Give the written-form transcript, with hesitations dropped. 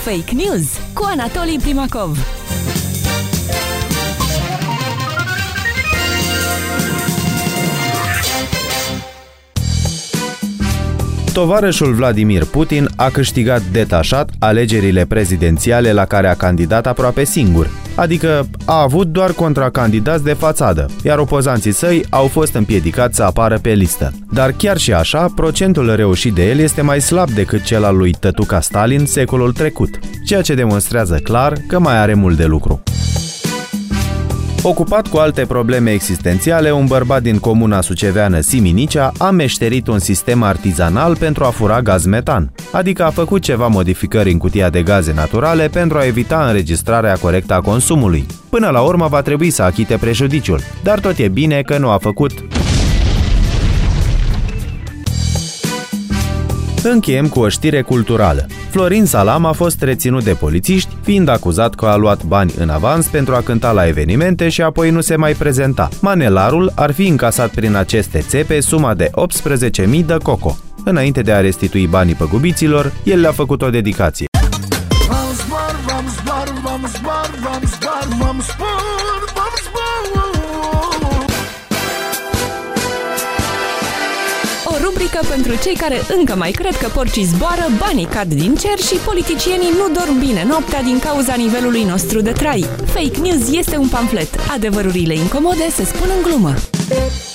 Fake News cu Anatolii Primakov. Tovarășul Vladimir Putin a câștigat detașat alegerile prezidențiale la care a candidat aproape singur, adică a avut doar contracandidați de fațadă, iar opozanții săi au fost împiedicați să apară pe listă. Dar chiar și așa, procentul reușit de el este mai slab decât cel al lui tătuca Stalin secolul trecut, ceea ce demonstrează clar că mai are mult de lucru. Ocupat cu alte probleme existențiale, un bărbat din comuna suceveană Siminicea a meșterit un sistem artizanal pentru a fura gaz metan, adică a făcut ceva modificări în cutia de gaze naturale pentru a evita înregistrarea corectă a consumului. Până la urmă va trebui să achite prejudiciul, dar tot e bine că nu a făcut. Încheiem cu o știre culturală. Florin Salam a fost reținut de polițiști, fiind acuzat că a luat bani în avans pentru a cânta la evenimente și apoi nu se mai prezenta. Manelarul ar fi încasat prin aceste țepe suma de 18.000 de coco. Înainte de a restitui banii păgubiților, el le-a făcut o dedicație. O rubrică pentru cei care încă mai cred că porcii zboară, banii cad din cer și politicienii nu dorm bine noaptea din cauza nivelului nostru de trai. Fake News este un pamflet. Adevărurile incomode se spun în glumă.